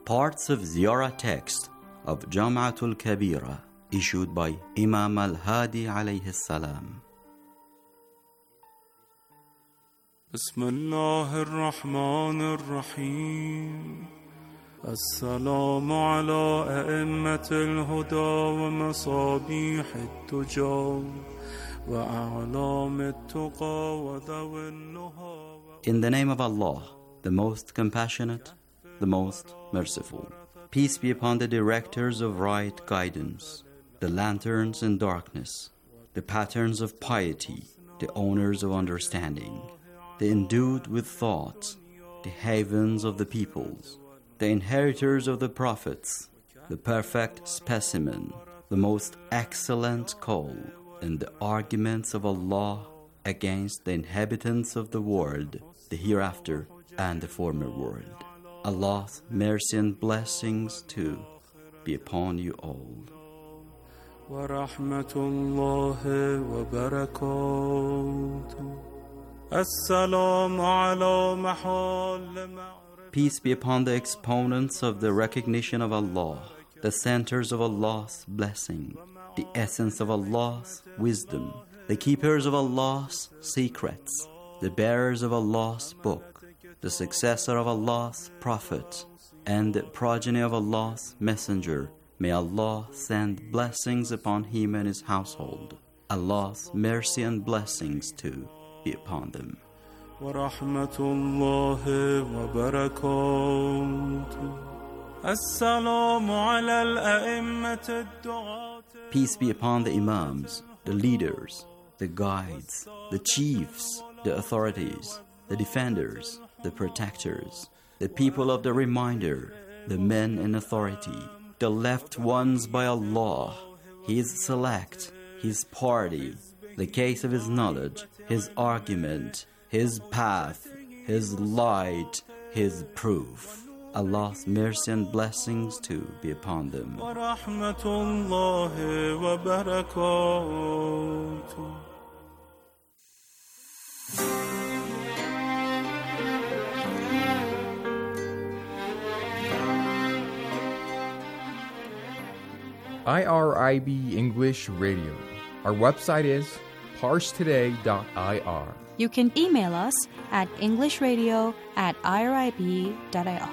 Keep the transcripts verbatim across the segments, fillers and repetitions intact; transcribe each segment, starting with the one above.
Parts of Ziyarah text of Jam'atul Kabira issued by Imam al-Hadi alayhi salam. Bismillah ar-Rahman ar-Rahim. السلام على أئمة الهدى ومصابيح التجى وأعلام التقى وذوي النهى. In the name of Allah, the most compassionate, the most merciful. Peace be upon the directors of right guidance, the lanterns in darkness, the patterns of piety, the owners of understanding, the endued with thought, the havens of the peoples, the inheritors of the prophets, the perfect specimen, the most excellent call, and the arguments of Allah against the inhabitants of the world, the hereafter and the former world. Allah's mercy and blessings too be upon you all. ورحمة الله وبركاته. السلام على محل. Peace be upon the exponents of the recognition of Allah, the centers of Allah's blessing, the essence of Allah's wisdom, the keepers of Allah's secrets, the bearers of Allah's book, the successor of Allah's prophet, and the progeny of Allah's messenger. May Allah send blessings upon him and his household. Allah's mercy and blessings too be upon them. ورحمة الله وبركاته. السلام على الأئمة الدعاة. Peace be upon the imams, the leaders, the guides, the chiefs, the authorities, the defenders, the protectors, the people of the reminder, the men in authority, the left ones by Allah, His select, His party, the case of His knowledge, His argument, His path, His light, His proof. Allah's mercy and blessings too be upon them. ورحمة الله وبركاته. I R I B English Radio. Our website is parse today dot I R. You can email us at englishradio at irib dot I R.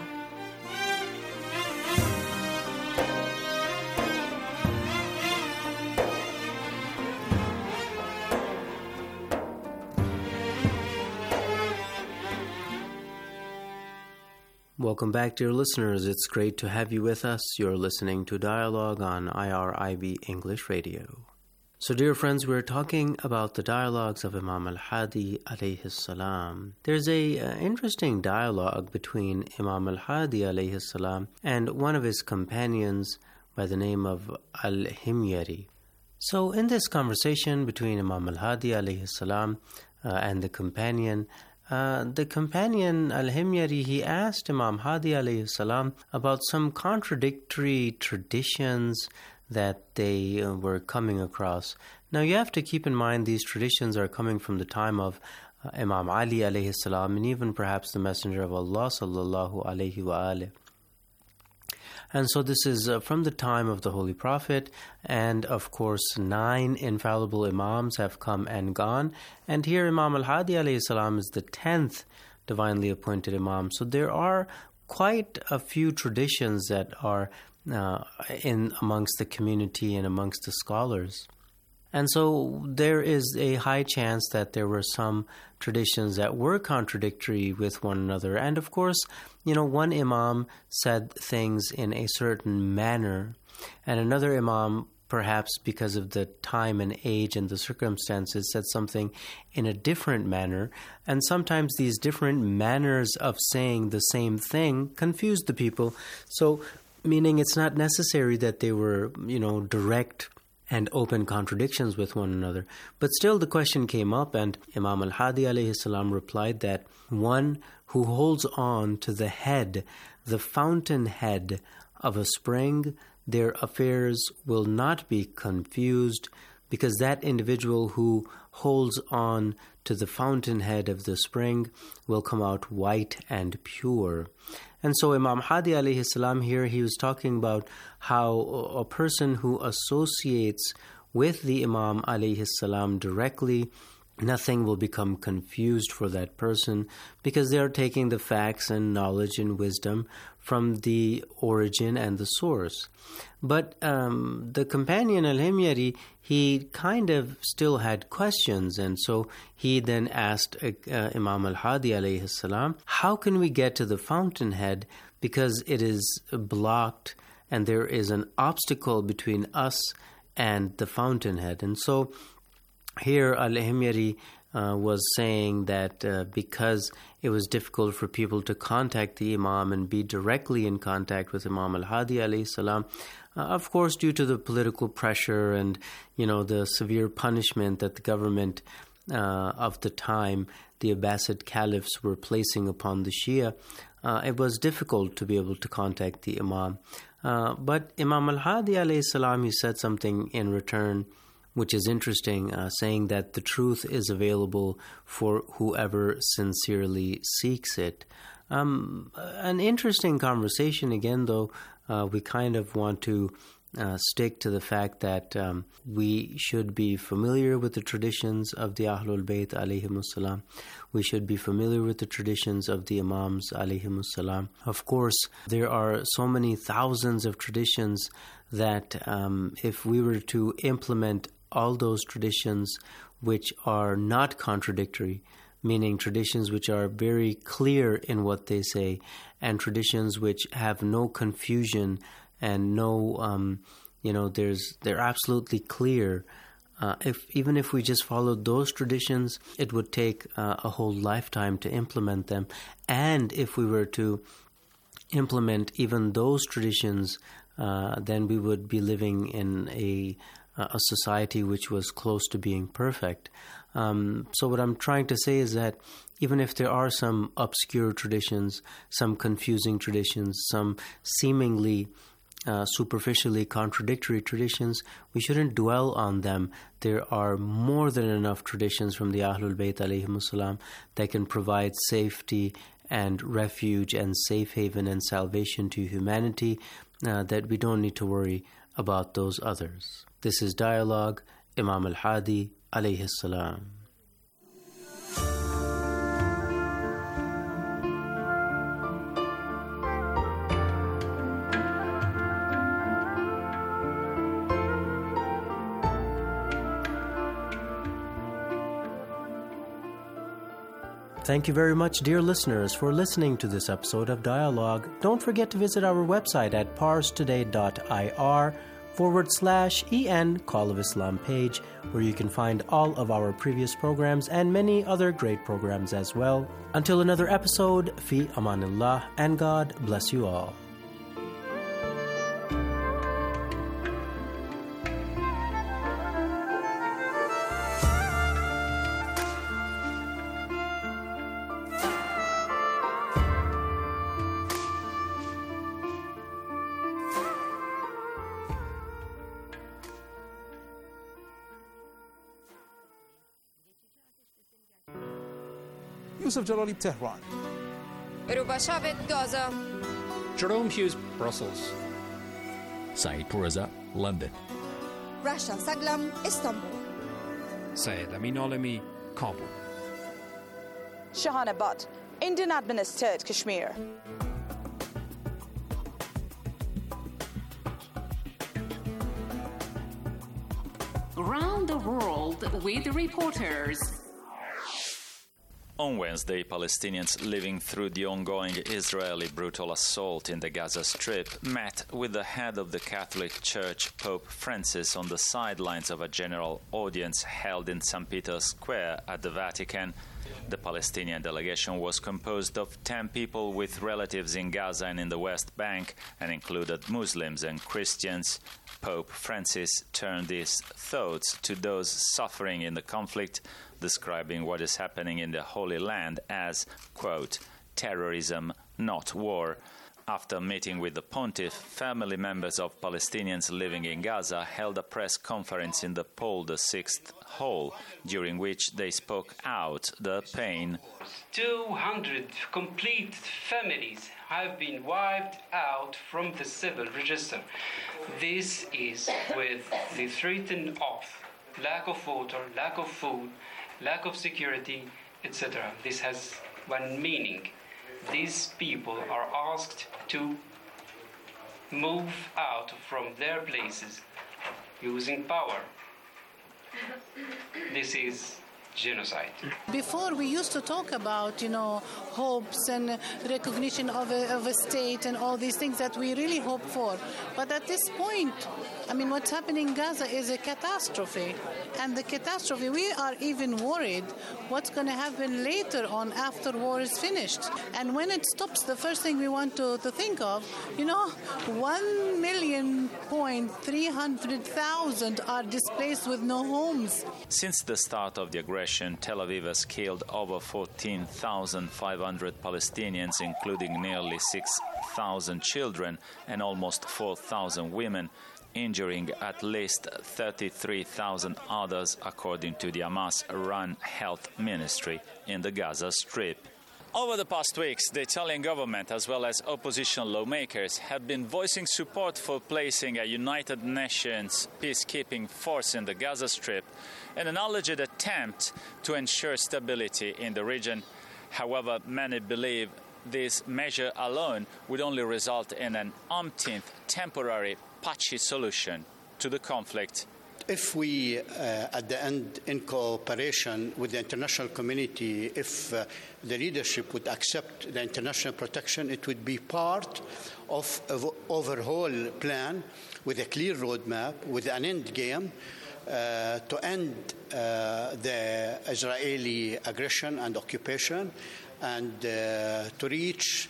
Welcome back, dear listeners. It's great to have you with us. You're listening to Dialogue on I R I B English Radio. So, dear friends, we're talking about the dialogues of Imam al-Hadi alayhi salam. There's a uh, interesting dialogue between Imam al-Hadi alayhi salam and one of his companions by the name of al-Himyari. So, in this conversation between Imam al-Hadi alayhi salam uh, and the companion, Uh, the companion Al-Himyari, he asked Imam Hadi alayhi salam about some contradictory traditions that they uh, were coming across. Now you have to keep in mind these traditions are coming from the time of uh, Imam Ali alayhi salam and even perhaps the Messenger of Allah sallallahu alayhi wa alayhi. And so this is uh, from the time of the Holy Prophet, and of course nine infallible Imams have come and gone, and here Imam al-Hadi alayhi salam is the tenth divinely appointed Imam. So there are quite a few traditions that are uh, in amongst the community and amongst the scholars. And so there is a high chance that there were some traditions that were contradictory with one another. And of course, you know, one Imam said things in a certain manner, and another Imam, perhaps because of the time and age and the circumstances, said something in a different manner. And sometimes these different manners of saying the same thing confused the people. So, meaning it's not necessary that they were, you know, direct and open contradictions with one another. But still the question came up, and Imam al-Hadi alayhi salam replied that one who holds on to the head, the fountain head of a spring, their affairs will not be confused, because that individual who holds on to the fountainhead of the spring will come out white and pure. And so Imam Hadi alayhi salam here, he was talking about how a person who associates with the Imam alayhi salam directly, nothing will become confused for that person because they are taking the facts and knowledge and wisdom from the origin and the source. But um, the companion Al-Himyari, he kind of still had questions, and so he then asked uh, Imam Al-Hadi alayhi salam, how can we get to the fountainhead because it is blocked and there is an obstacle between us and the fountainhead? And so here Al-Himyari uh, was saying that uh, because it was difficult for people to contact the Imam and be directly in contact with Imam Al-Hadi alayhi salam, uh, of course due to the political pressure and, you know, the severe punishment that the government uh, of the time, the Abbasid caliphs, were placing upon the Shia, uh, it was difficult to be able to contact the Imam. Uh, but Imam Al-Hadi alayhi salam, he said something in return which is interesting, uh, saying that the truth is available for whoever sincerely seeks it. Um, an interesting conversation again, though. Uh, we kind of want to uh, stick to the fact that um, we should be familiar with the traditions of the Ahlul Bayt alayhimus salam. We should be familiar with the traditions of the Imams alayhimus salam. Of course, there are so many thousands of traditions that um, if we were to implement all those traditions which are not contradictory, meaning traditions which are very clear in what they say, and traditions which have no confusion and no, um, you know, there's they're absolutely clear. Uh, if even if we just followed those traditions, it would take uh, a whole lifetime to implement them. And if we were to implement even those traditions, uh, then we would be living in a a society which was close to being perfect. Um, so what I'm trying to say is that even if there are some obscure traditions, some confusing traditions, some seemingly uh, superficially contradictory traditions, we shouldn't dwell on them. There are more than enough traditions from the Ahlul Bayt alayhimus salam that can provide safety and refuge and safe haven and salvation to humanity, uh, that we don't need to worry about those others. This is Dialogue, Imam Al-Hadi alayhi salam. Thank you very much, dear listeners, for listening to this episode of Dialogue. Don't forget to visit our website at parstoday dot I R forward slash en Call of Islam page, where you can find all of our previous programs and many other great programs as well. Until another episode, fi amanillah, and God bless you all. Yusuf Jalali, Tehran. Rubashavit, Gaza. Jerome Hughes, Brussels. Saeed Poureza, London. Rasha Saglam, Istanbul. Syed Amin Alami, Kabul. Shahana Butt, Indian administered Kashmir. Around the world with reporters. On Wednesday, Palestinians living through the ongoing Israeli brutal assault in the Gaza Strip met with the head of the Catholic Church, Pope Francis, on the sidelines of a general audience held in Saint Peter's Square at the Vatican. The Palestinian delegation was composed of ten people with relatives in Gaza and in the West Bank and included Muslims and Christians. Pope Francis turned his thoughts to those suffering in the conflict, describing what is happening in the Holy Land as, quote, terrorism, not war. After meeting with the pontiff, family members of Palestinians living in Gaza held a press conference in the Paul the Sixth Hall, during which they spoke out their pain. two hundred complete families have been wiped out from the civil register. This is with the threatened of lack of water, lack of food, lack of security, et cetera. This has one meaning. These people are asked to move out from their places using power. This is genocide. Before we used to talk about, you know, hopes and recognition of a, of a state and all these things that we really hope for. But at this point, I mean, what's happening in Gaza is a catastrophe. And the catastrophe, we are even worried what's going to happen later on after war is finished. And when it stops, the first thing we want to, to think of, you know, one million point three hundred thousand are displaced with no homes. Since the start of the aggression, Tel Aviv has killed over fourteen thousand five hundred Palestinians, including nearly six thousand children and almost four thousand women, injuring at least thirty-three thousand others, according to the Hamas-run health ministry in the Gaza Strip. Over the past weeks, the Italian government, as well as opposition lawmakers, have been voicing support for placing a United Nations peacekeeping force in the Gaza Strip, in an alleged attempt to ensure stability in the region. However, many believe this measure alone would only result in an umpteenth temporary patchy solution to the conflict. If we, uh, at the end, in cooperation with the international community, if uh, the leadership would accept the international protection, it would be part of an overhaul plan with a clear roadmap, with an end game uh, to end uh, the Israeli aggression and occupation, and uh, to reach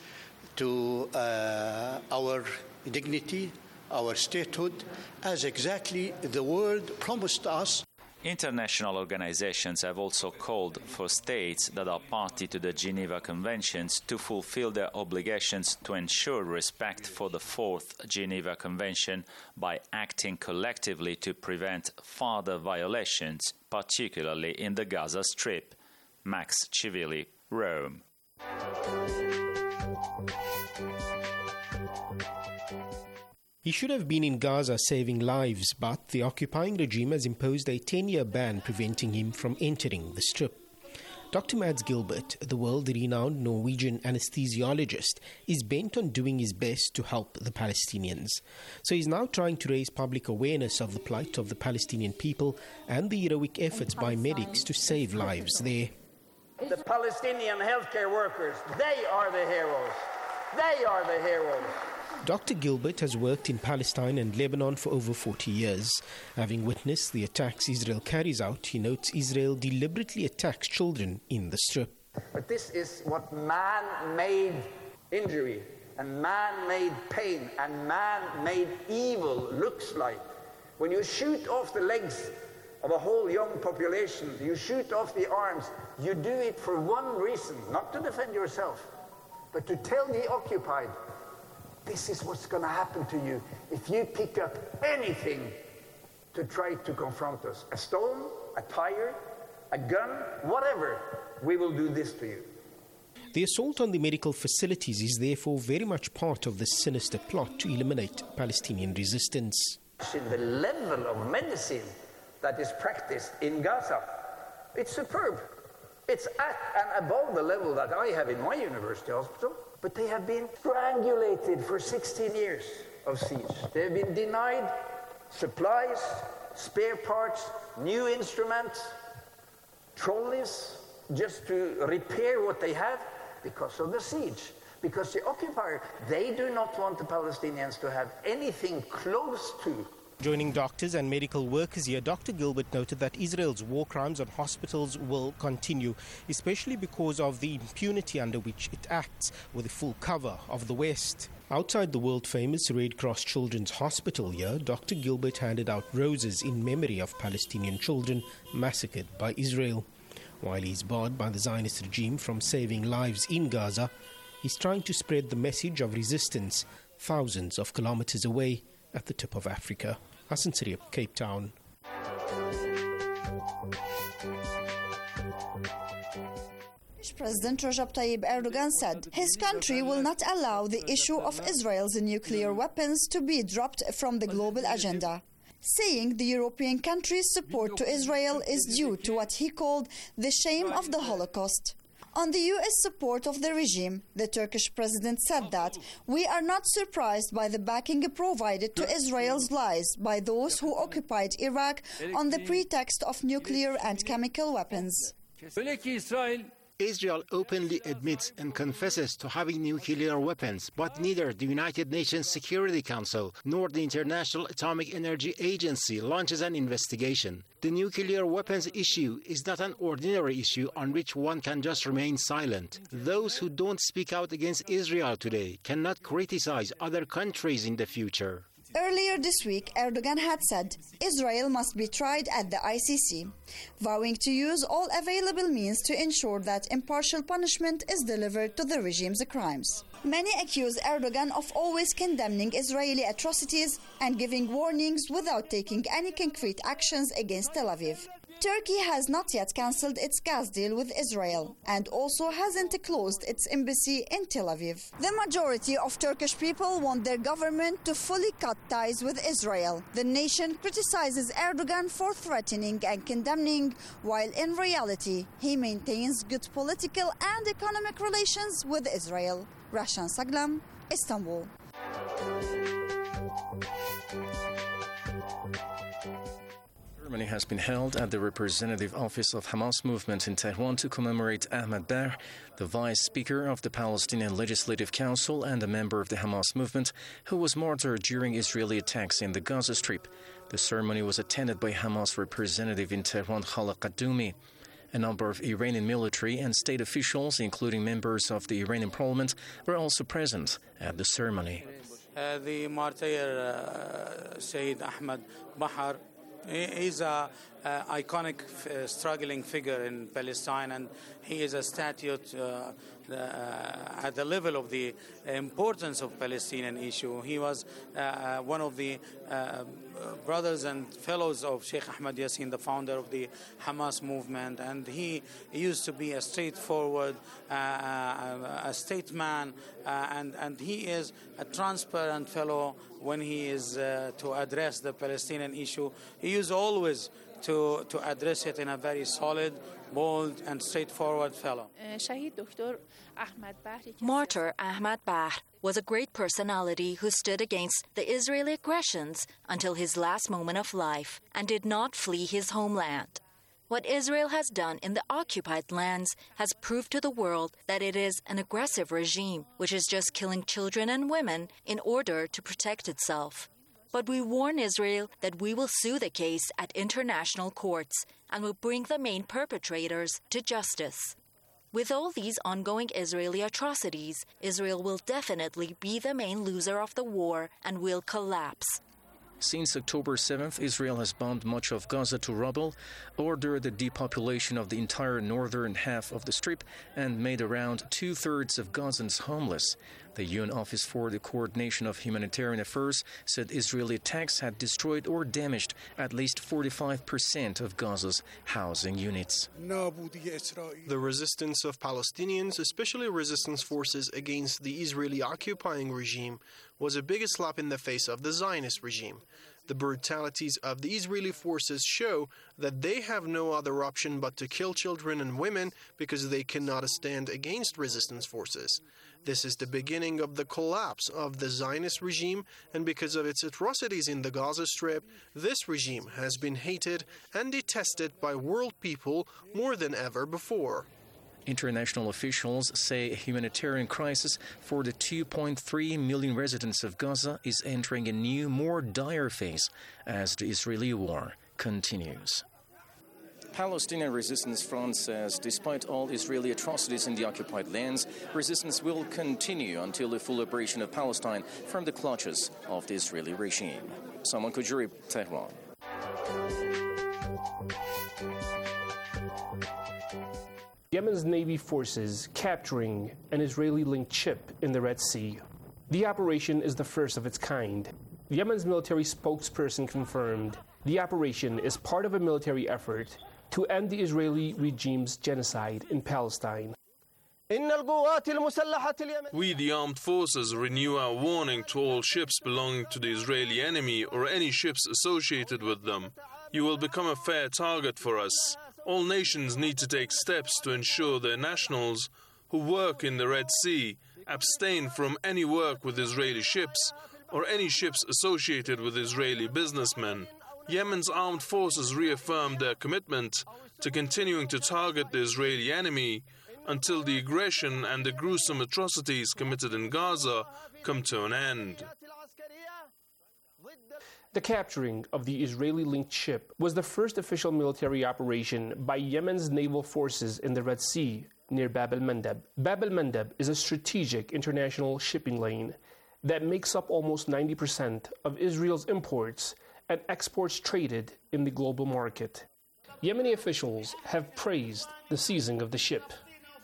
to uh, our dignity, our statehood, as exactly the world promised us. International organizations have also called for states that are party to the Geneva Conventions to fulfill their obligations to ensure respect for the Fourth Geneva Convention by acting collectively to prevent further violations, particularly in the Gaza Strip. Max Civilli, Rome. He should have been in Gaza saving lives, but the occupying regime has imposed a ten-year ban preventing him from entering the Strip. Doctor Mads Gilbert, the world-renowned Norwegian anesthesiologist, is bent on doing his best to help the Palestinians. So he's now trying to raise public awareness of the plight of the Palestinian people and the heroic efforts by medics to save lives there. The Palestinian healthcare workers, they are the heroes. They are the heroes. Doctor Gilbert has worked in Palestine and Lebanon for over forty years. Having witnessed the attacks Israel carries out, he notes Israel deliberately attacks children in the Strip. But this is what man-made injury and man-made pain and man-made evil looks like. When you shoot off the legs of a whole young population, you shoot off the arms, you do it for one reason, not to defend yourself, but to tell the occupied, this is what's going to happen to you if you pick up anything to try to confront us. A stone, a tire, a gun, whatever, we will do this to you. The assault on the medical facilities is therefore very much part of this sinister plot to eliminate Palestinian resistance. In the level of medicine that is practiced in Gaza, it's superb. It's at and above the level that I have in my university hospital. But they have been strangulated for sixteen years of siege. They have been denied supplies, spare parts, new instruments, trolleys, just to repair what they have because of the siege. Because the occupier, they do not want the Palestinians to have anything close to. Joining doctors and medical workers here, Doctor Gilbert noted that Israel's war crimes on hospitals will continue, especially because of the impunity under which it acts with the full cover of the West. Outside the world-famous Red Cross Children's Hospital here, Doctor Gilbert handed out roses in memory of Palestinian children massacred by Israel. While he's barred by the Zionist regime from saving lives in Gaza, He's trying to spread the message of resistance thousands of kilometers away at the tip of Africa. Hassan Sirip, Cape Town. President Recep Tayyip Erdogan said his country will not allow the issue of Israel's nuclear weapons to be dropped from the global agenda, saying the European countries' support to Israel is due to what he called the shame of the Holocaust. On the U S support of the regime, the Turkish president said that we are not surprised by the backing provided to Israel's lies by those who occupied Iraq on the pretext of nuclear and chemical weapons. Israel openly admits and confesses to having nuclear weapons, but neither the United Nations Security Council nor the International Atomic Energy Agency launches an investigation. The nuclear weapons issue is not an ordinary issue on which one can just remain silent. Those who don't speak out against Israel today cannot criticize other countries in the future. Earlier this week, Erdogan had said Israel must be tried at the I C C, vowing to use all available means to ensure that impartial punishment is delivered to the regime's crimes. Many accuse Erdogan of always condemning Israeli atrocities and giving warnings without taking any concrete actions against Tel Aviv. Turkey has not yet cancelled its gas deal with Israel and also hasn't closed its embassy in Tel Aviv. The majority of Turkish people want their government to fully cut ties with Israel. The nation criticizes Erdogan for threatening and condemning, while in reality he maintains good political and economic relations with Israel. Rashan Saglam, Istanbul. Ceremony has been held at the representative office of Hamas movement in Tehran to commemorate Ahmad Bahr, the vice speaker of the Palestinian Legislative Council and a member of the Hamas movement, who was martyred during Israeli attacks in the Gaza Strip. The ceremony was attended by Hamas representative in Tehran, Khaled Qadoumi. A number of Iranian military and state officials, including members of the Iranian parliament, were also present at the ceremony. Uh, the martyr uh, Sayyid Ahmad Bahr is a uh, iconic uh, struggling figure in Palestine, and he is a statue uh, uh, at the level of the importance of Palestinian issue. He was uh, one of the uh, brothers and fellows of Sheikh Ahmad Yassin, the founder of the Hamas movement, and he used to be a straightforward, uh, a statesman, uh, and, and he is a transparent fellow when he is uh, to address the Palestinian issue. He is always to, to address it in a very solid, bold and straightforward fellow. Martyr Ahmad Bahr was a great personality who stood against the Israeli aggressions until his last moment of life and did not flee his homeland. What Israel has done in the occupied lands has proved to the world that it is an aggressive regime which is just killing children and women in order to protect itself. But we warn Israel that we will sue the case at international courts and will bring the main perpetrators to justice. With all these ongoing Israeli atrocities, Israel will definitely be the main loser of the war and will collapse. Since October seventh, Israel has bombed much of Gaza to rubble, ordered the depopulation of the entire northern half of the Strip, and made around two-thirds of Gazans homeless. The U N Office for the Coordination of Humanitarian Affairs said Israeli attacks had destroyed or damaged at least forty-five percent of Gaza's housing units. The resistance of Palestinians, especially resistance forces against the Israeli occupying regime, was a big slap in the face of the Zionist regime. The brutalities of the Israeli forces show that they have no other option but to kill children and women because they cannot stand against resistance forces. This is the beginning of the collapse of the Zionist regime, and because of its atrocities in the Gaza Strip, this regime has been hated and detested by world people more than ever before. International officials say a humanitarian crisis for the two point three million residents of Gaza is entering a new, more dire phase as the Israeli war continues. Palestinian Resistance Front says despite all Israeli atrocities in the occupied lands, resistance will continue until the full liberation of Palestine from the clutches of the Israeli regime. Salman Khoujouri, Tehran. Yemen's Navy forces capturing an Israeli-linked ship in the Red Sea. The operation is the first of its kind. Yemen's military spokesperson confirmed the operation is part of a military effort to end the Israeli regime's genocide in Palestine. We, the armed forces, renew our warning to all ships belonging to the Israeli enemy or any ships associated with them. You will become a fair target for us. All nations need to take steps to ensure their nationals who work in the Red Sea abstain from any work with Israeli ships or any ships associated with Israeli businessmen. Yemen's armed forces reaffirmed their commitment to continuing to target the Israeli enemy until the aggression and the gruesome atrocities committed in Gaza come to an end. The capturing of the Israeli-linked ship was the first official military operation by Yemen's naval forces in the Red Sea near Bab el-Mandeb. Bab el-Mandeb is a strategic international shipping lane that makes up almost ninety percent of Israel's imports and exports traded in the global market. Yemeni officials have praised the seizing of the ship.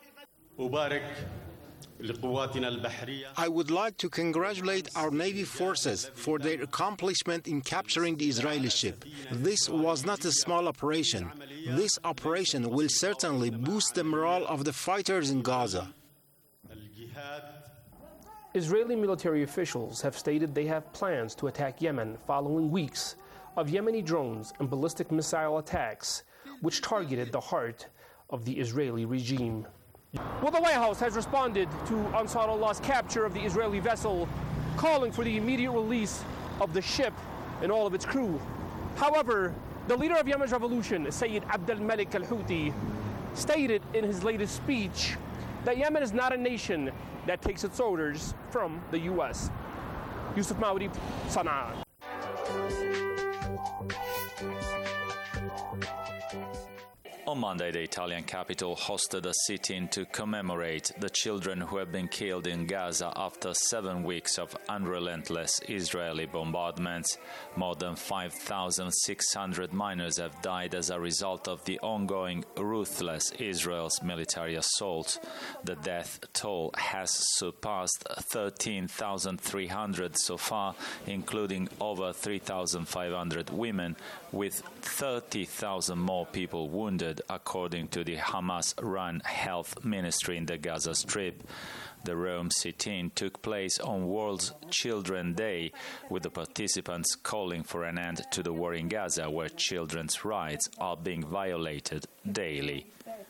I would like to congratulate our Navy forces for their accomplishment in capturing the Israeli ship. This was not a small operation. This operation will certainly boost the morale of the fighters in Gaza. Israeli military officials have stated they have plans to attack Yemen following weeks of Yemeni drones and ballistic missile attacks, which targeted the heart of the Israeli regime. Well, the White House has responded to Ansar Allah's capture of the Israeli vessel, calling for the immediate release of the ship and all of its crew. However, the leader of Yemen's revolution, Sayyid Abdel Malik al-Houthi, stated in his latest speech that Yemen is not a nation that takes its orders from the U S. Yusuf Maudi, Sana'a. On Monday, the Italian capital hosted a sit-in to commemorate the children who have been killed in Gaza after seven weeks of unrelentless Israeli bombardments. More than five thousand six hundred minors have died as a result of the ongoing ruthless Israel's military assault. The death toll has surpassed thirteen thousand three hundred so far, including over three thousand five hundred women, with thirty thousand more people wounded, according to the Hamas-run health ministry in the Gaza Strip. The Rome sit-in took place on World Children's Day, with the participants calling for an end to the war in Gaza, where children's rights are being violated daily.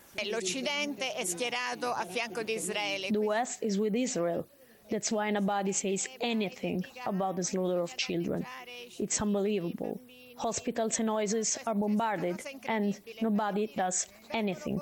The West is with Israel. That's why nobody says anything about the slaughter of children. It's unbelievable. Hospitals and houses are bombarded, and nobody does anything.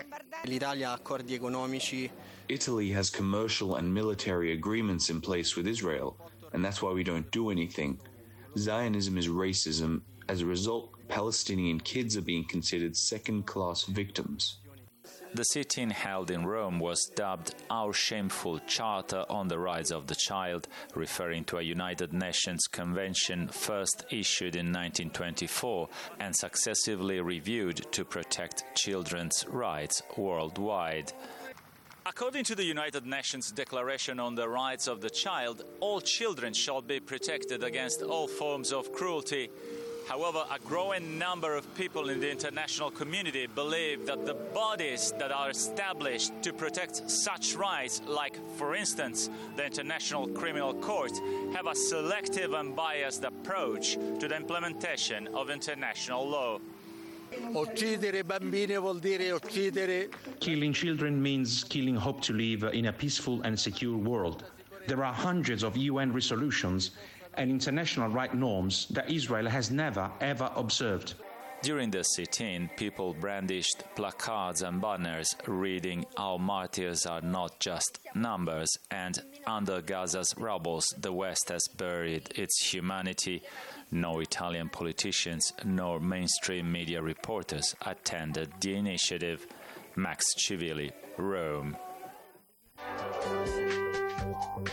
Italy has commercial and military agreements in place with Israel, and that's why we don't do anything. Zionism is racism. As a result, Palestinian kids are being considered second-class victims. The sit-in held in Rome was dubbed Our Shameful Charter on the Rights of the Child, referring to a United Nations Convention first issued in nineteen twenty-four and successively reviewed to protect children's rights worldwide. According to the United Nations Declaration on the Rights of the Child, all children shall be protected against all forms of cruelty. However, a growing number of people in the international community believe that the bodies that are established to protect such rights, like, for instance, the International Criminal Court, have a selective and biased approach to the implementation of international law. Killing children means killing hope to live in a peaceful and secure world. There are hundreds of U N resolutions and international right norms that Israel has never, ever observed. During the sit-in, people brandished placards and banners reading, "Our martyrs are not just numbers," and "Under Gaza's rubble, the West has buried its humanity." No Italian politicians nor mainstream media reporters attended the initiative. Max Civilli, Rome.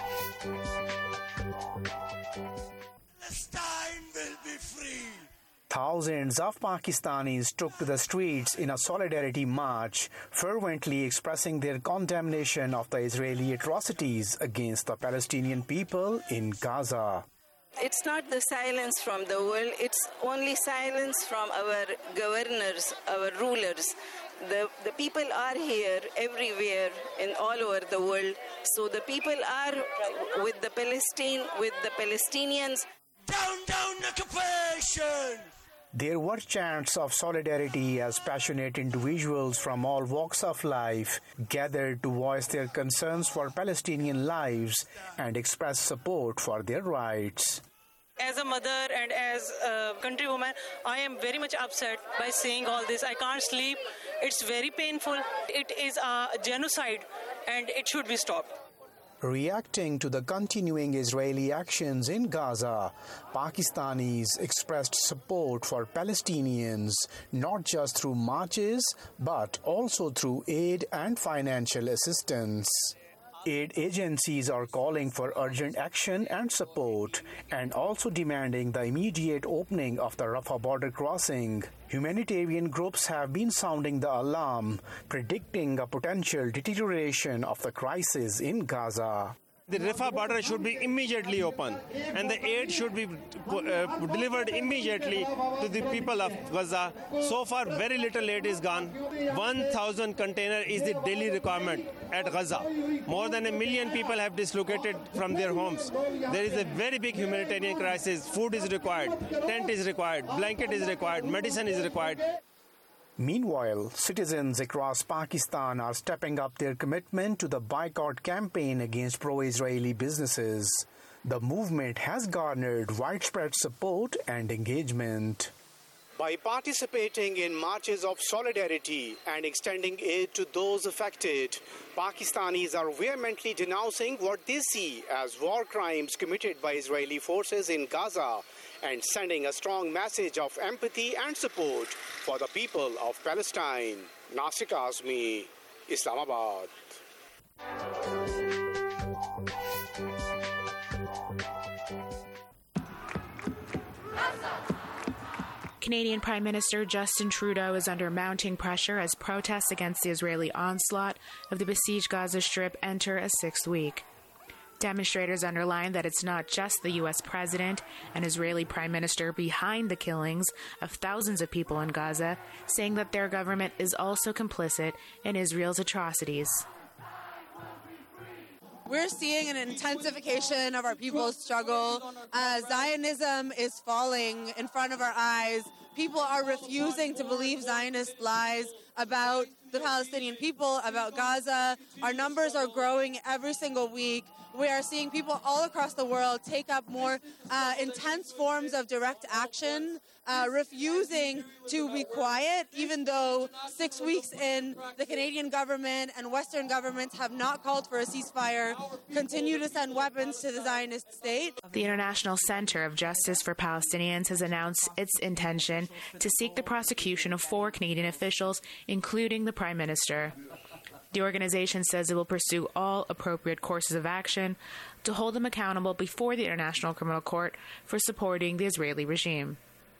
Palestine will be free. Thousands of Pakistanis took to the streets in a solidarity march, fervently expressing their condemnation of the Israeli atrocities against the Palestinian people in Gaza. It's not the silence from the world, it's only silence from our governors, our rulers. The, the people are here everywhere and all over the world. So the people are with the Palestine, with the Palestinians. Down, down occupation! There were chants of solidarity as passionate individuals from all walks of life gathered to voice their concerns for Palestinian lives and express support for their rights. As a mother and as a countrywoman, I am very much upset by seeing all this. I can't sleep. It's very painful. It is a genocide and it should be stopped. Reacting to the continuing Israeli actions in Gaza, Pakistanis expressed support for Palestinians, not just through marches, but also through aid and financial assistance. Aid agencies are calling for urgent action and support, and also demanding the immediate opening of the Rafah border crossing. Humanitarian groups have been sounding the alarm, predicting a potential deterioration of the crisis in Gaza. The Rafah border should be immediately open, and the aid should be uh, delivered immediately to the people of Gaza. So far, very little aid is gone. one thousand container is the daily requirement at Gaza. More than a million people have dislocated from their homes. There is a very big humanitarian crisis. Food is required, tent is required, blanket is required, medicine is required. Meanwhile, citizens across Pakistan are stepping up their commitment to the boycott campaign against pro-Israeli businesses. The movement has garnered widespread support and engagement. By participating in marches of solidarity and extending aid to those affected, Pakistanis are vehemently denouncing what they see as war crimes committed by Israeli forces in Gaza and sending a strong message of empathy and support for the people of Palestine. Nasir Kazmi, Islamabad. Canadian Prime Minister Justin Trudeau is under mounting pressure as protests against the Israeli onslaught of the besieged Gaza Strip enter a sixth week. Demonstrators underline that it's not just the U S president and Israeli prime minister behind the killings of thousands of people in Gaza, saying that their government is also complicit in Israel's atrocities. We're seeing an intensification of our people's struggle. Uh, Zionism is falling in front of our eyes. People are refusing to believe Zionist lies about the Palestinian people, about Gaza. Our numbers are growing every single week. We are seeing people all across the world take up more uh, intense forms of direct action, uh, refusing to be quiet, even though six weeks in, the Canadian government and Western governments have not called for a ceasefire, continue to send weapons to the Zionist state. The International Center of Justice for Palestinians has announced its intention to seek the prosecution of four Canadian officials, including the Prime Minister. The organization says it will pursue all appropriate courses of action to hold them accountable before the International Criminal Court for supporting the Israeli regime.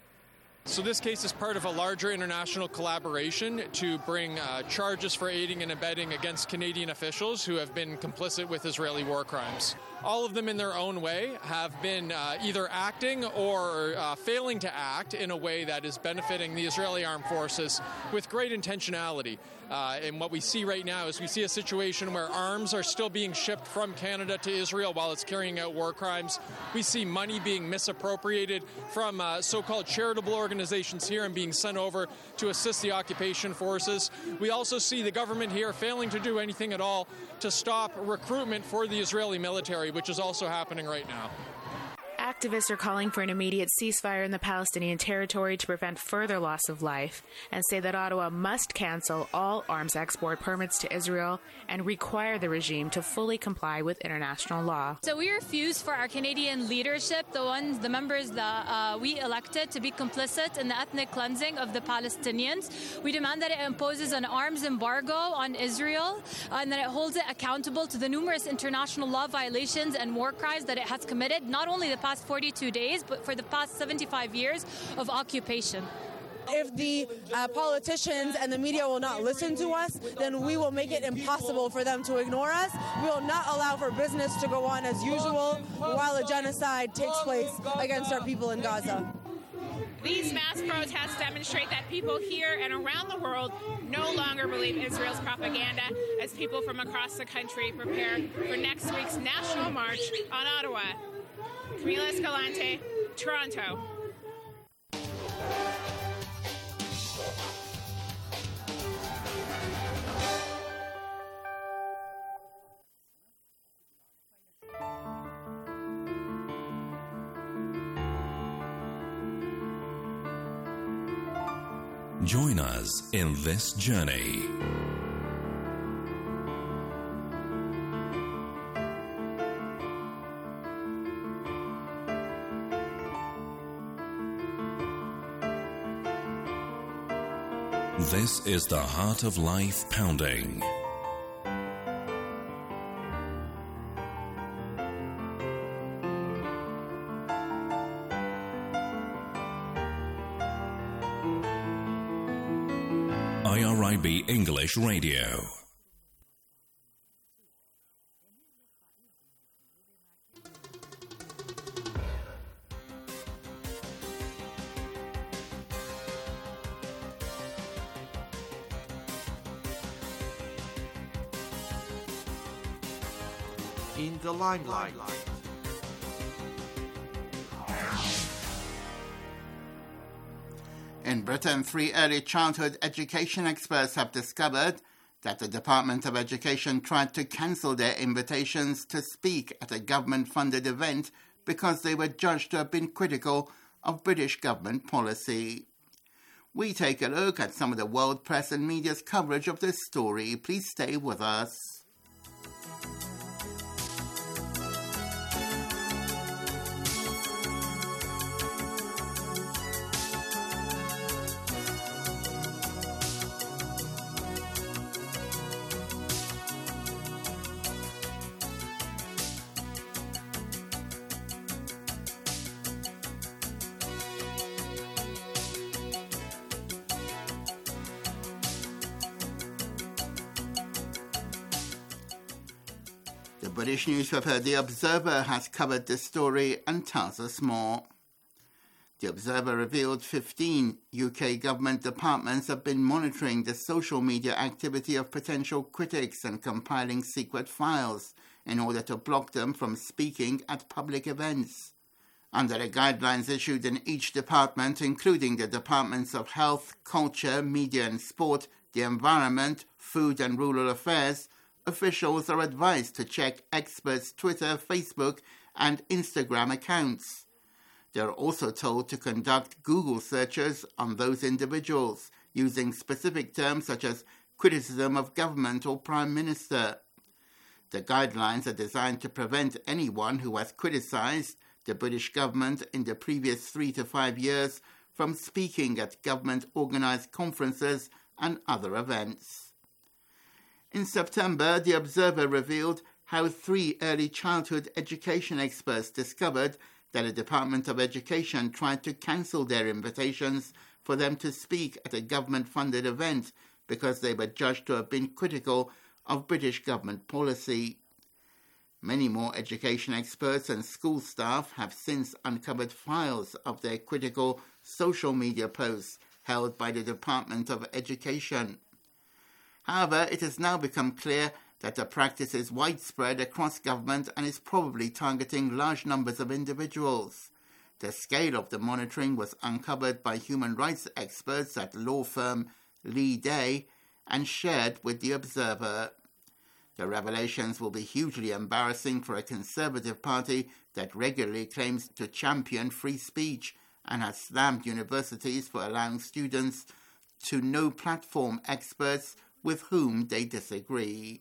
So this case is part of a larger international collaboration to bring uh, charges for aiding and abetting against Canadian officials who have been complicit with Israeli war crimes. All of them in their own way have been uh, either acting or uh, failing to act in a way that is benefiting the Israeli armed forces with great intentionality. Uh, and what we see right now is we see a situation where arms are still being shipped from Canada to Israel while it's carrying out war crimes. We see money being misappropriated from uh, so-called charitable organizations here and being sent over to assist the occupation forces. We also see the government here failing to do anything at all to stop recruitment for the Israeli military, which is also happening right now. Activists are calling for an immediate ceasefire in the Palestinian territory to prevent further loss of life and say that Ottawa must cancel all arms export permits to Israel and require the regime to fully comply with international law. So we refuse for our Canadian leadership, the ones, the members that uh, we elected, to be complicit in the ethnic cleansing of the Palestinians. We demand that it imposes an arms embargo on Israel uh, and that it holds it accountable to the numerous international law violations and war crimes that it has committed, not only the past four forty-two days, but for the past seventy-five years of occupation. If the uh, politicians and the media will not listen to us, then we will make it impossible for them to ignore us. We will not allow for business to go on as usual while a genocide takes place against our people in Gaza. These mass protests demonstrate that people here and around the world no longer believe Israel's propaganda as people from across the country prepare for next week's National March on Ottawa. Camila Escalante, Toronto. Join us in this journey. This is the Heart of Life Pounding. I R I B English Radio. In the limelight. In Britain, three early childhood education experts have discovered that the Department of Education tried to cancel their invitations to speak at a government-funded event because they were judged to have been critical of British government policy. We take a look at some of the world press and media's coverage of this story. Please stay with us. The British newspaper The Observer has covered this story and tells us more. The Observer revealed fifteen U K government departments have been monitoring the social media activity of potential critics and compiling secret files in order to block them from speaking at public events. Under the guidelines issued in each department, including the Departments of Health, Culture, Media and Sport, the Environment, Food and Rural Affairs, officials are advised to check experts' Twitter, Facebook, and Instagram accounts. They are also told to conduct Google searches on those individuals, using specific terms such as criticism of government or Prime Minister. The guidelines are designed to prevent anyone who has criticised the British government in the previous three to five years from speaking at government-organised conferences and other events. In September, The Observer revealed how three early childhood education experts discovered that the Department of Education tried to cancel their invitations for them to speak at a government-funded event because they were judged to have been critical of British government policy. Many more education experts and school staff have since uncovered files of their critical social media posts held by the Department of Education. However, it has now become clear that the practice is widespread across government and is probably targeting large numbers of individuals. The scale of the monitoring was uncovered by human rights experts at law firm Lee Day and shared with The Observer. The revelations will be hugely embarrassing for a Conservative party that regularly claims to champion free speech and has slammed universities for allowing students to no-platform experts with whom they disagree.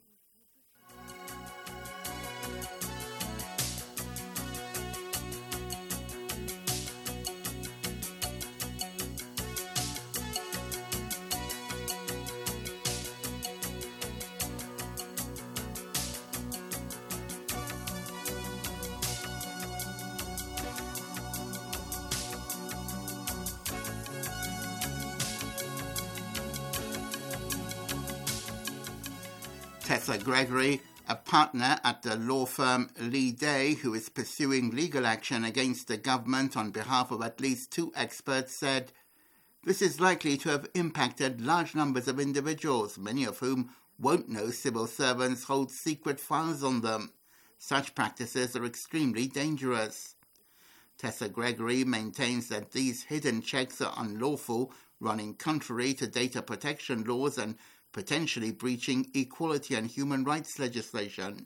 Tessa Gregory, a partner at the law firm Lee Day, who is pursuing legal action against the government on behalf of at least two experts, said, "This is likely to have impacted large numbers of individuals, many of whom won't know civil servants hold secret files on them. Such practices are extremely dangerous." Tessa Gregory maintains that these hidden checks are unlawful, running contrary to data protection laws and potentially breaching equality and human rights legislation.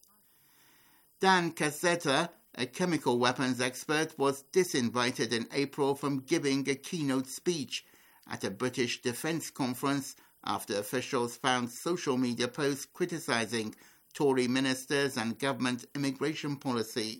Dan Cazzetta, a chemical weapons expert, was disinvited in April from giving a keynote speech at a British defence conference after officials found social media posts criticising Tory ministers and government immigration policy.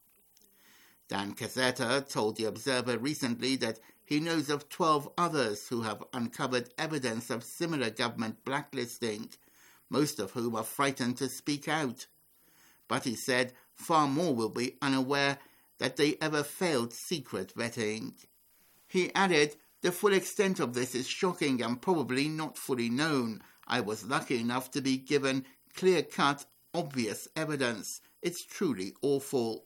Dan Cazzetta told The Observer recently that he knows of twelve others who have uncovered evidence of similar government blacklisting, most of whom are frightened to speak out. But he said far more will be unaware that they ever failed secret vetting. He added, "The full extent of this is shocking and probably not fully known. I was lucky enough to be given clear-cut, obvious evidence. It's truly awful."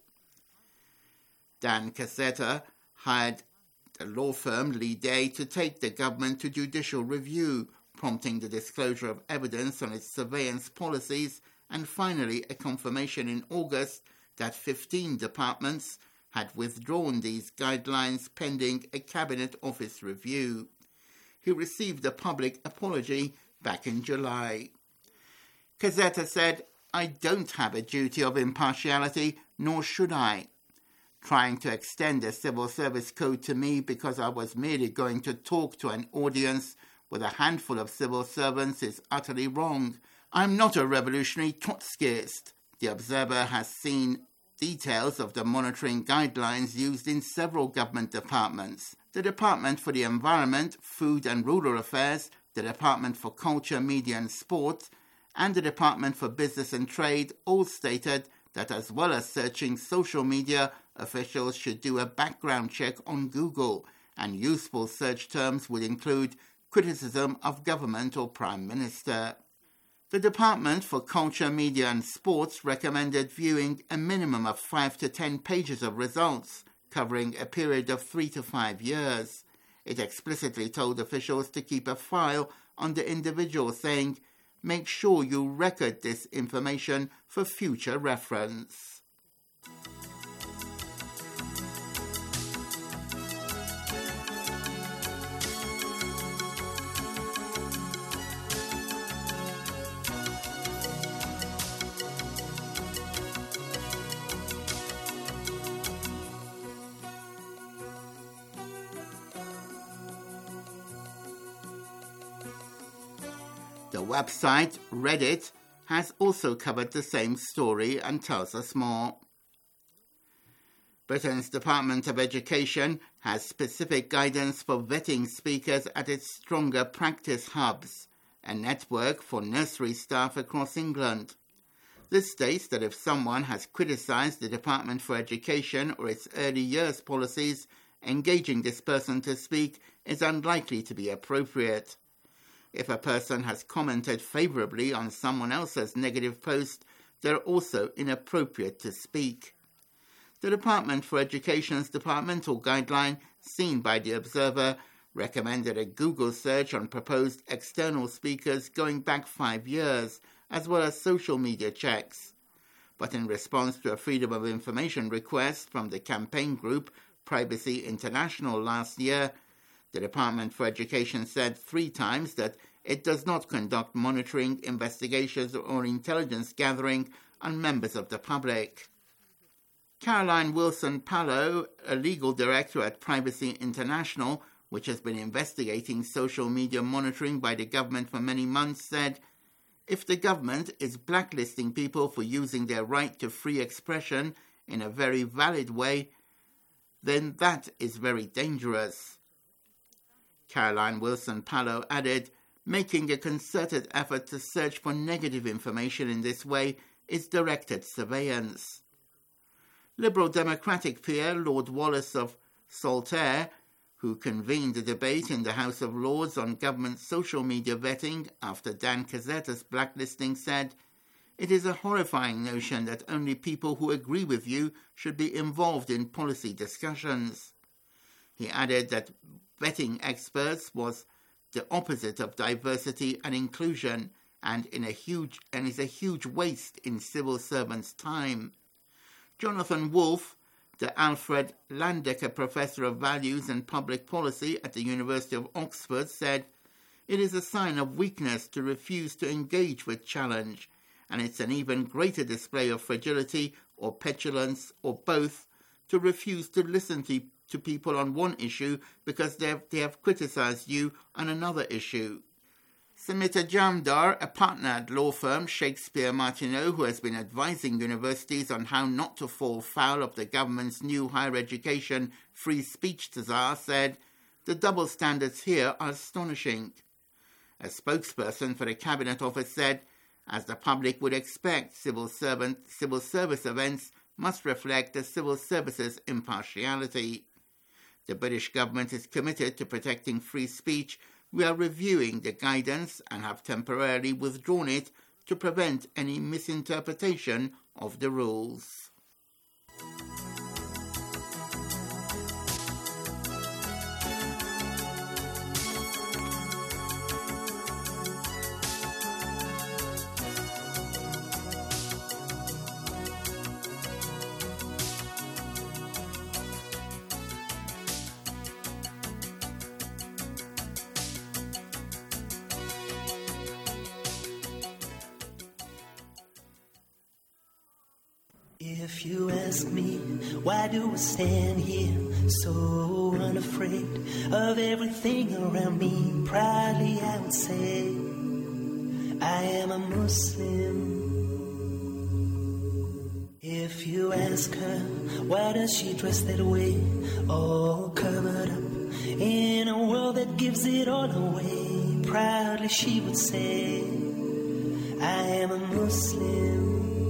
Dan Cazzetta hired the law firm Lee Day to take the government to judicial review, prompting the disclosure of evidence on its surveillance policies, and finally a confirmation in August that fifteen departments had withdrawn these guidelines pending a Cabinet Office review. He received a public apology back in July. Cazzetta said, "I don't have a duty of impartiality, nor should I. Trying to extend the civil service code to me because I was merely going to talk to an audience with a handful of civil servants is utterly wrong. I'm not a revolutionary Trotskyist." The Observer has seen details of the monitoring guidelines used in several government departments. The Department for the Environment, Food and Rural Affairs, the Department for Culture, Media and Sport, and the Department for Business and Trade all stated that as well as searching social media, officials should do a background check on Google, and useful search terms would include criticism of government or Prime Minister. The Department for Culture, Media and Sports recommended viewing a minimum of five to ten pages of results, covering a period of three to five years. It explicitly told officials to keep a file on the individual, saying, "Make sure you record this information for future reference." The website Reddit has also covered the same story and tells us more. Britain's Department of Education has specific guidance for vetting speakers at its Stronger Practice Hubs, a network for nursery staff across England. This states that if someone has criticised the Department for Education or its early years policies, engaging this person to speak is unlikely to be appropriate. If a person has commented favourably on someone else's negative post, they're also inappropriate to speak. The Department for Education's departmental guideline, seen by The Observer, recommended a Google search on proposed external speakers going back five years, as well as social media checks. But in response to a Freedom of Information request from the campaign group Privacy International last year, the Department for Education said three times that it does not conduct monitoring, investigations or intelligence gathering on members of the public. Caroline Wilson-Pallo, a legal director at Privacy International, which has been investigating social media monitoring by the government for many months, said, "If the government is blacklisting people for using their right to free expression in a very valid way, then that is very dangerous." Caroline Wilson-Pallo added, "Making a concerted effort to search for negative information in this way is directed surveillance." Liberal Democratic peer Lord Wallace of Saltaire, who convened the debate in the House of Lords on government social media vetting after Dan Cazetta's blacklisting, said, "It is a horrifying notion that only people who agree with you should be involved in policy discussions." He added that vetting experts was the opposite of diversity and inclusion and in a huge and is a huge waste in civil servants' time. Jonathan Wolfe, the Alfred Landecker Professor of Values and Public Policy at the University of Oxford, said, "It is a sign of weakness to refuse to engage with challenge, and it's an even greater display of fragility or petulance or both to refuse to listen to, to people on one issue because they have, they have criticized you on another issue." Samita Jamdar, a partner at law firm Shakespeare Martineau, who has been advising universities on how not to fall foul of the government's new higher education free speech bazaar, said, "The double standards here are astonishing." A spokesperson for the Cabinet Office said, "As the public would expect, civil servant civil service events must reflect the civil service's impartiality." The British government is committed to protecting free speech. We are reviewing the guidance and have temporarily withdrawn it to prevent any misinterpretation of the rules. If you ask me, why do I stand here so unafraid of everything around me? Proudly I would say, I am a Muslim. If you ask her, why does she dress that way, all covered up in a world that gives it all away? Proudly she would say, I am a Muslim.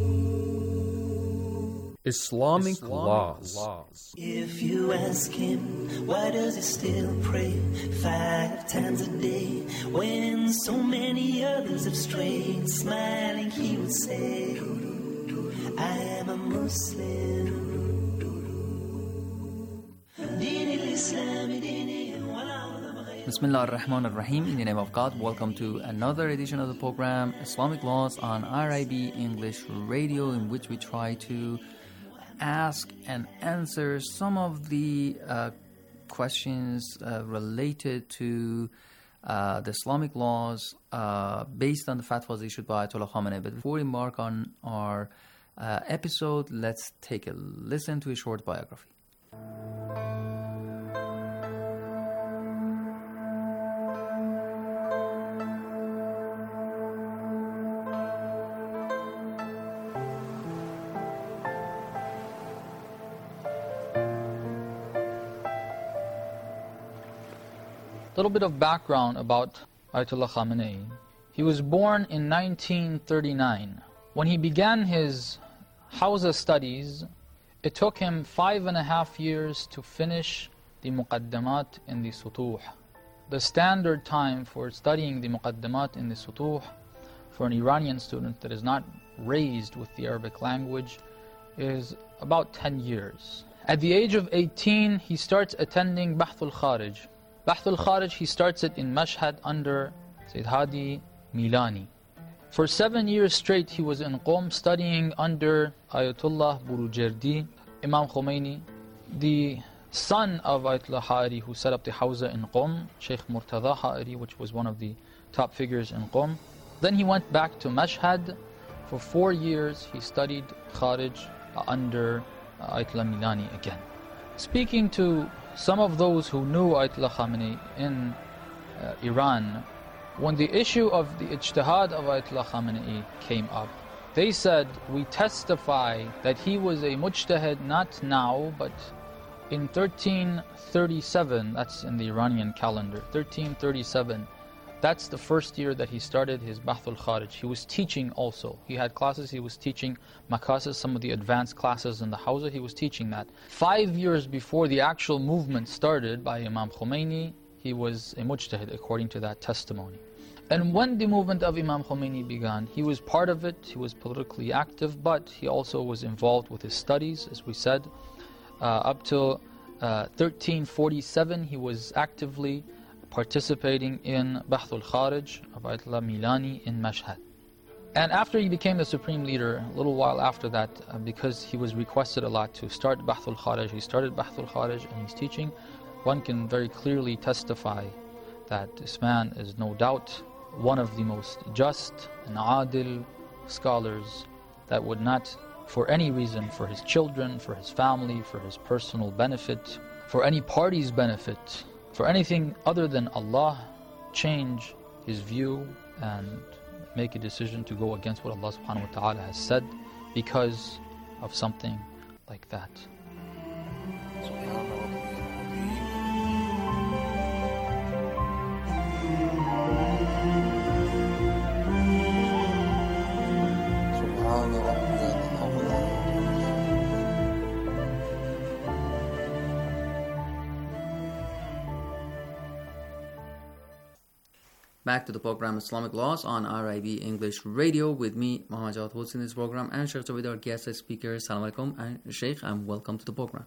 Islamic, Islamic laws. laws. If you ask him, why does he still pray five times a day when so many others have strayed? Smiling he would say, I am a Muslim. Bismillah ar-Rahman ar-Rahim. In the name of God, welcome to another edition of the program Islamic Laws on R I B English Radio, in which we try to ask and answer some of the uh, questions uh, related to uh, the Islamic laws uh, based on the fatwas issued by Ayatollah Khamenei. But before we embark on our uh, episode, let's take a listen to a short biography. A little bit of background about Ayatollah Khamenei. He was born in nineteen thirty-nine. When he began his Hawza studies, it took him five and a half years to finish the Muqaddamat in the Sutuh. The standard time for studying the Muqaddamat in the Sutuh for an Iranian student that is not raised with the Arabic language is about ten years. At the age of eighteen, he starts attending Bahthul Kharij. Bahthul Kharij, he starts it in Mashhad under Sayyid Hadi Milani. For seven years straight, he was in Qom studying under Ayatollah Burujerdi, Imam Khomeini, the son of Ayatollah Ha'ari, who set up the Hawza in Qom, Sheikh Murtada Ha'ari, which was one of the top figures in Qom. Then he went back to Mashhad. For four years, he studied Kharij under Ayatollah Milani again. Speaking to some of those who knew Ayatollah Khamenei in uh, Iran, when the issue of the ijtihad of Ayatollah Khamenei came up, they said, we testify that he was a mujtahid not now, but in thirteen thirty-seven, that's in the Iranian calendar, thirteen thirty-seven, That's the first year that he started his Bahthul Kharij. He was teaching also. He had classes, he was teaching Makasis, some of the advanced classes in the Hawza, he was teaching that. Five years before the actual movement started by Imam Khomeini, he was a mujtahid according to that testimony. And when the movement of Imam Khomeini began, he was part of it, he was politically active, but he also was involved with his studies, as we said. Uh, up till uh, thirteen forty-seven, he was actively participating in Bahthul Kharij of Ayatollah Milani in Mashhad. And after he became the supreme leader, a little while after that, uh, because he was requested a lot to start Bahthul Kharij, he started Bahthul Kharij and he's teaching. One can very clearly testify that this man is no doubt one of the most just and adil scholars that would not, for any reason, for his children, for his family, for his personal benefit, for any party's benefit, for anything other than Allah, change his view and make a decision to go against what Allah subhanahu wa ta'ala has said because of something like that. Back to the program Islamic Laws on R I B English Radio with me, Muhammad Jawad Hods in this program, and Sheikh Javed, our guest speaker. Assalamu alaikum, and Sheikh, and welcome to the program.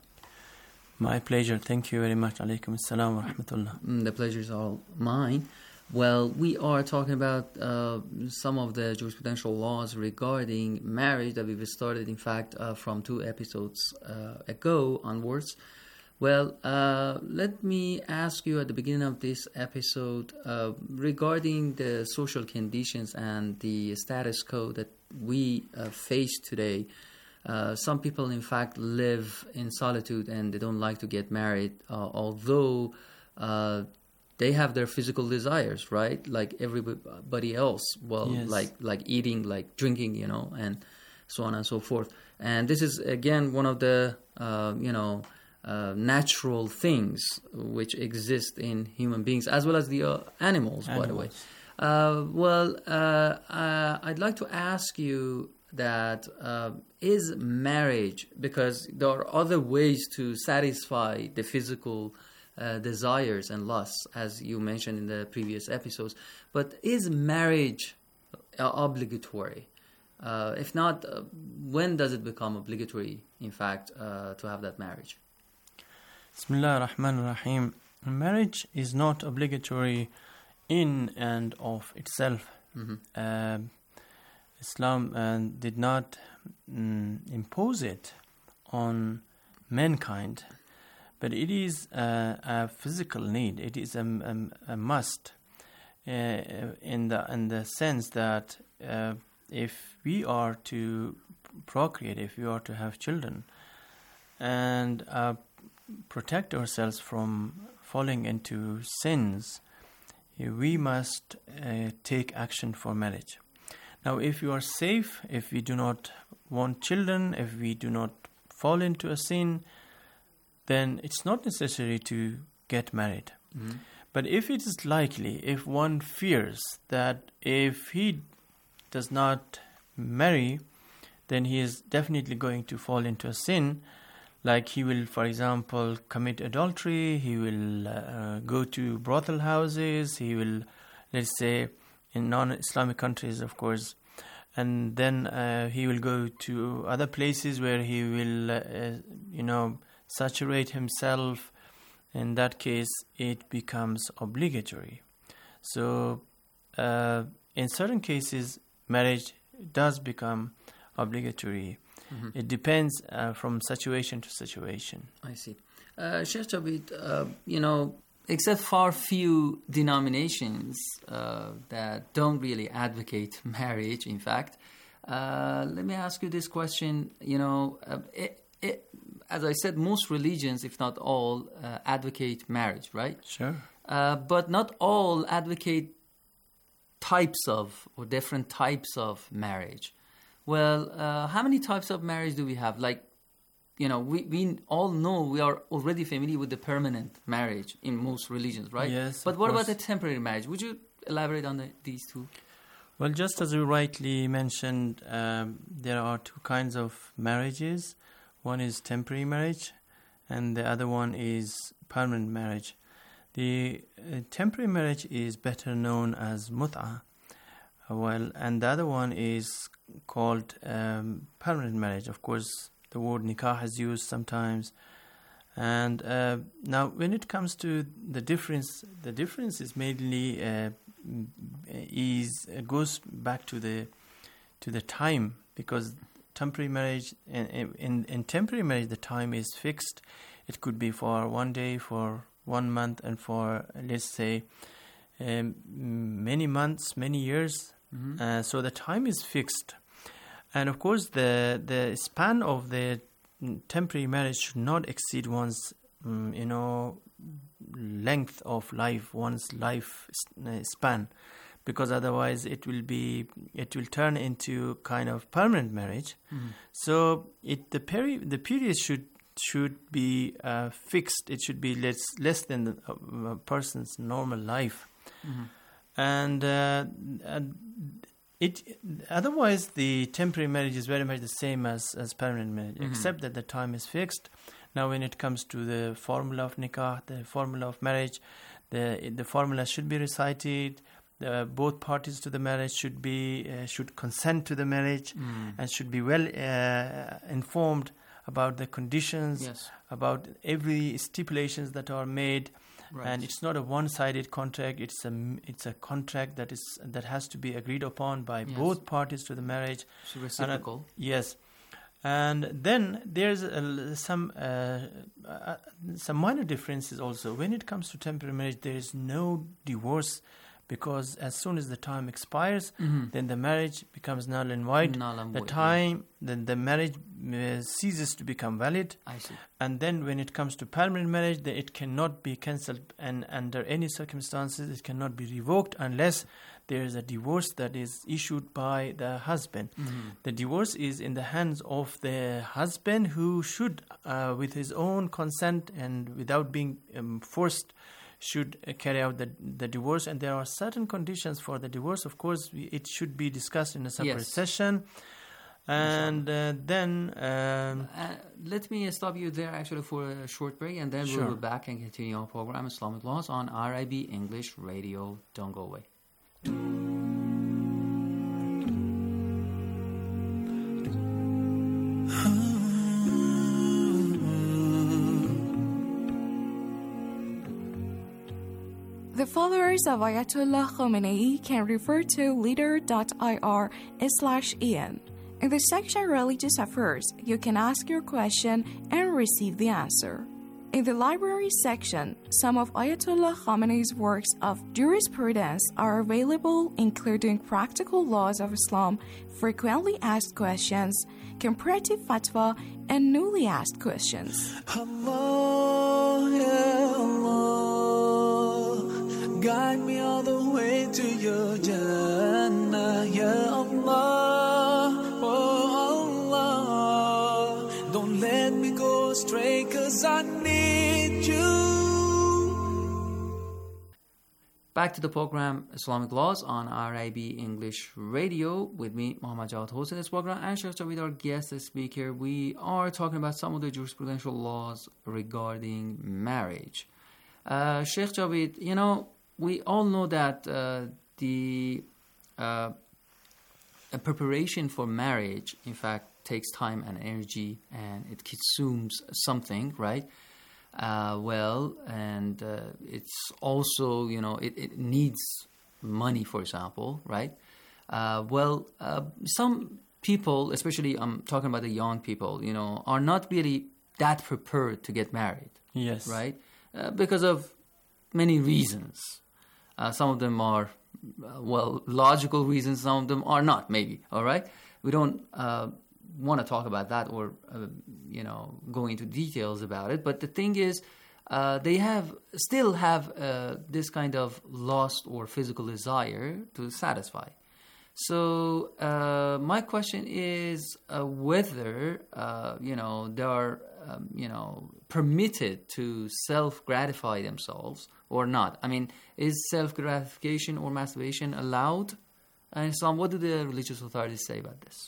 My pleasure. Thank you very much. Alaikum assalam wa rahmatullah. The pleasure is all mine. Well, we are talking about uh, some of the jurisprudential laws regarding marriage that we've started, in fact, uh, from two episodes uh, ago onwards. Well, uh, let me ask you at the beginning of this episode uh, regarding the social conditions and the status quo that we uh, face today. Uh, some people, in fact, live in solitude and they don't like to get married, uh, although uh, they have their physical desires, right? Like everybody else. Well, yes. like like eating, like drinking, you know, and so on and so forth. And this is, again, one of the, uh, you know, Uh, natural things which exist in human beings as well as the uh, animals, animals, by the way. Uh, well, uh, uh, I'd like to ask you that uh, is marriage, because there are other ways to satisfy the physical uh, desires and lusts, as you mentioned in the previous episodes, but is marriage uh, obligatory? Uh, if not, uh, when does it become obligatory, in fact, uh, to have that marriage? Bismillah ar-Rahman ar-Rahim. Marriage is not obligatory in and of itself. Mm-hmm. Uh, Islam uh, did not mm, impose it on mankind, but it is uh, a physical need. It is a, a, a must uh, in the in the sense that uh, if we are to procreate, if we are to have children, and uh, protect ourselves from falling into sins, we must uh, take action for marriage. Now, if you are safe, if we do not want children, if we do not fall into a sin, then it's not necessary to get married. Mm-hmm. But if it is likely, if one fears that if he does not marry, then he is definitely going to fall into a sin. Like he will, for example, commit adultery, he will uh, go to brothel houses, he will, let's say, in non-Islamic countries, of course, and then uh, he will go to other places where he will, uh, you know, saturate himself. In that case, it becomes obligatory. So, uh, in certain cases, marriage does become obligatory. Mm-hmm. It depends uh, from situation to situation. I see. Uh, Sheikh Javed, uh, you know, except for few denominations uh, that don't really advocate marriage, in fact, uh, let me ask you this question. You know, uh, it, it, as I said, most religions, if not all, uh, advocate marriage, right? Sure. Uh, but not all advocate types of or different types of marriage. Well, uh, how many types of marriage do we have? Like, you know, we, we all know, we are already familiar with the permanent marriage in most religions, right? Yes. But what course. about the temporary marriage? Would you elaborate on the, these two? Well, just as you rightly mentioned, um, there are two kinds of marriages. One is temporary marriage, and the other one is permanent marriage. The uh, temporary marriage is better known as mut'ah, uh, well, and the other one is called um, permanent marriage. Of course, the word nikah is used sometimes. And uh, now, when it comes to the difference, the difference is mainly uh, is uh, goes back to the to the time, because temporary marriage in, in in temporary marriage the time is fixed. It could be for one day, for one month, and for, let's say, um, many months, many years. Mm-hmm. Uh, so the time is fixed, and of course the the span of the temporary marriage should not exceed one's, um, you know, length of life, one's life span, because otherwise it will be, it will turn into kind of permanent marriage. Mm-hmm. So it the peri- the period should should be uh, fixed. It should be less less than the, uh, a person's normal life, mm-hmm. and. Uh, and It, otherwise, the temporary marriage is very much the same as, as permanent marriage, mm-hmm. except that the time is fixed. Now, when it comes to the formula of nikah, the formula of marriage, the the formula should be recited. The, both parties to the marriage should be uh, should consent to the marriage, mm. and should be well uh, informed about the conditions, yes. about every stipulations that are made. Right. And it's not a one-sided contract. It's a it's a contract that is that has to be agreed upon by yes. both parties to the marriage. It's reciprocal. And, uh, yes, and then there's a, some uh, uh, some minor differences also. When it comes to temporary marriage, there is no divorce, because as soon as the time expires, mm-hmm. then the marriage becomes null and void. Null and the void, time, yeah. then the marriage uh, ceases to become valid. I see. And then when it comes to permanent marriage, the, it cannot be cancelled, and under any circumstances, it cannot be revoked unless there is a divorce that is issued by the husband. Mm-hmm. The divorce is in the hands of the husband, who should, uh, with his own consent and without being um, forced, should uh, carry out the the divorce. And there are certain conditions for the divorce. Of course, we, it should be discussed in a separate yes. session. And uh, then... Um, uh, let me stop you there actually for a short break, and then sure. we'll be back and continue our program, Islamic Laws, on R I B English Radio. Don't go away. The followers of Ayatollah Khomeini can refer to leader.ir slash en. In the section Religious Affairs, you can ask your question and receive the answer. In the library section, some of Ayatollah Khomeini's works of jurisprudence are available, including Practical Laws of Islam, Frequently Asked Questions, Comparative Fatwa, and Newly Asked Questions. Allah, ya Allah, guide me all the way to your Jannah, ya Allah, oh Allah, don't let me go astray, 'cause I need you. Back to the program Islamic Laws on R I B English Radio with me, Muhammad Jawad, host of this program, and Sheikh Javid, our guest speaker. We are talking about some of the jurisprudential laws regarding marriage. Uh, Sheikh Javid, you know, we all know that uh, the uh, preparation for marriage, in fact, takes time and energy, and it consumes something, right? Uh, well, and uh, it's also, you know, it, it needs money, for example, right? Uh, well, uh, some people, especially I'm talking about the young people, you know, are not really that prepared to get married. Yes. Right? Uh, because of many reasons. Uh, some of them are, uh, well, logical reasons. Some of them are not, maybe. All right? We don't uh, want to talk about that or, uh, you know, go into details about it. But the thing is, uh, they have still have uh, this kind of lust or physical desire to satisfy. So uh, my question is uh, whether uh, you know they are um, you know permitted to self-gratify themselves or not. I mean, is self-gratification or masturbation allowed in Islam? What do the religious authorities say about this?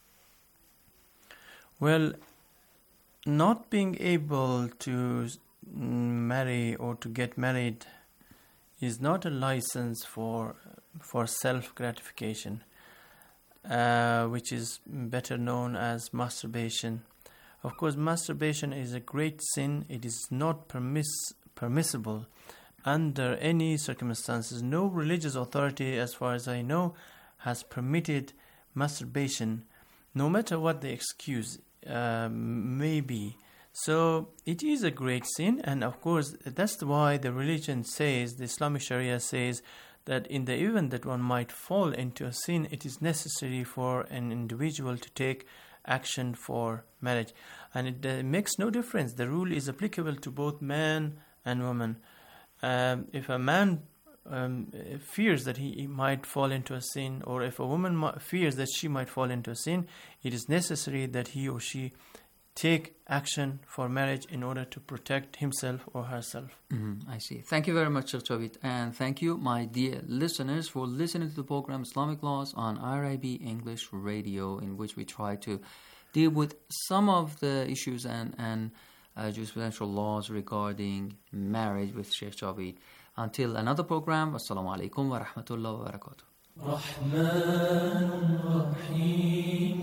Well, not being able to marry or to get married is not a license for for self-gratification, uh, which is better known as masturbation. Of course, masturbation is a great sin. It is not permiss- permissible under any circumstances. No religious authority, as far as I know, has permitted masturbation, no matter what the excuse uh, may be. So it is a great sin, and of course that's why the religion says, the Islamic Sharia says, that in the event that one might fall into a sin, it is necessary for an individual to take action for marriage. And it uh, makes no difference. The rule is applicable to both man and woman. Um, if a man um, fears that he, he might fall into a sin, or if a woman ma- fears that she might fall into a sin, it is necessary that he or she take action for marriage in order to protect himself or herself. Mm-hmm, I see. Thank you very much, Sheikh Javed. And thank you, my dear listeners, for listening to the program Islamic Laws on R I B English Radio, in which we try to deal with some of the issues and, and uh, jurisprudential laws regarding marriage with Sheikh Javed. Until another program, Assalamu alaikum wa rahmatullahi wa barakatuh. رحمن رحيم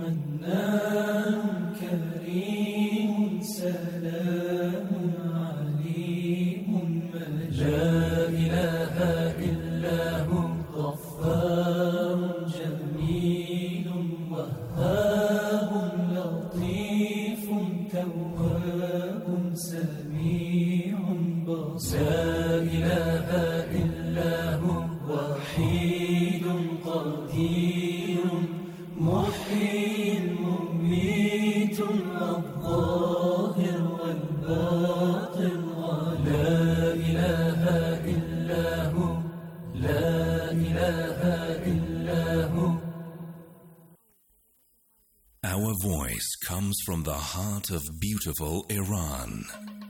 منان كريم سلام عليم لا إله إلا هو غفار جميل وهاب لطيف تواب سميع بصير لا إله إلا هو وحيد قدير محيي مميت الظاهر والباطن لا إله إلا هو لا إله إلا هو. Our voice comes from the heart of beautiful Iran.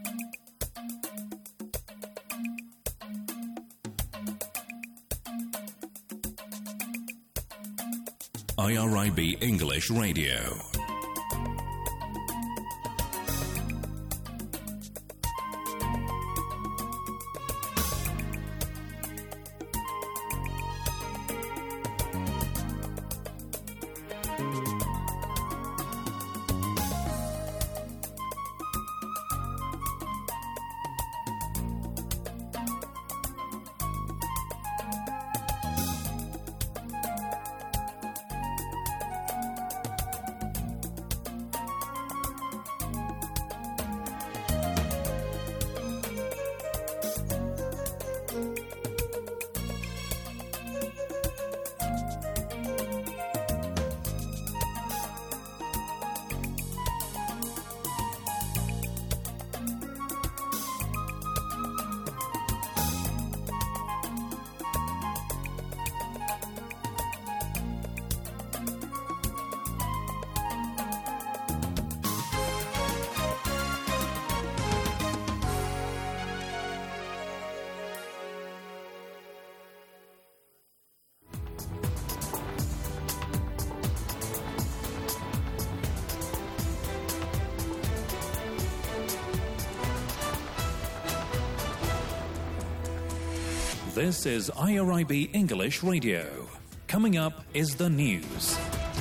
I R I B English Radio. This is I R I B English Radio. Coming up is the news.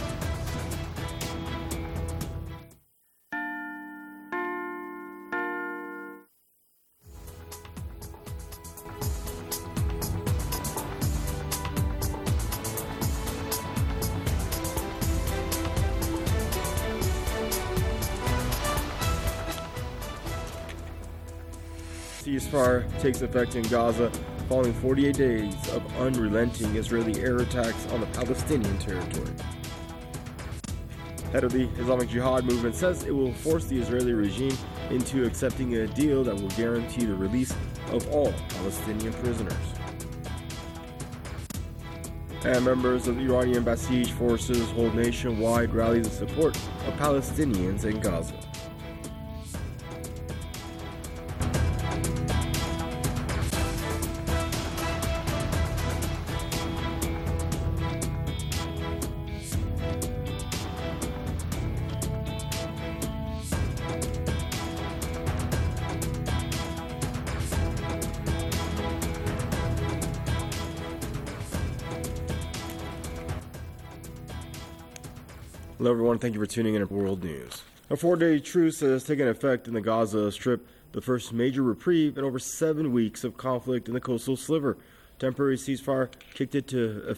Ceasefire takes effect in Gaza following forty-eight days of unrelenting Israeli air attacks on the Palestinian territory. Head of the Islamic Jihad movement says it will force the Israeli regime into accepting a deal that will guarantee the release of all Palestinian prisoners. And members of the Iranian Basij forces hold nationwide rallies in support of Palestinians in Gaza. Hello, everyone. Thank you for tuning in to World News. A four-day truce has taken effect in the Gaza Strip, the first major reprieve in over seven weeks of conflict in the coastal sliver. Temporary ceasefire kicked into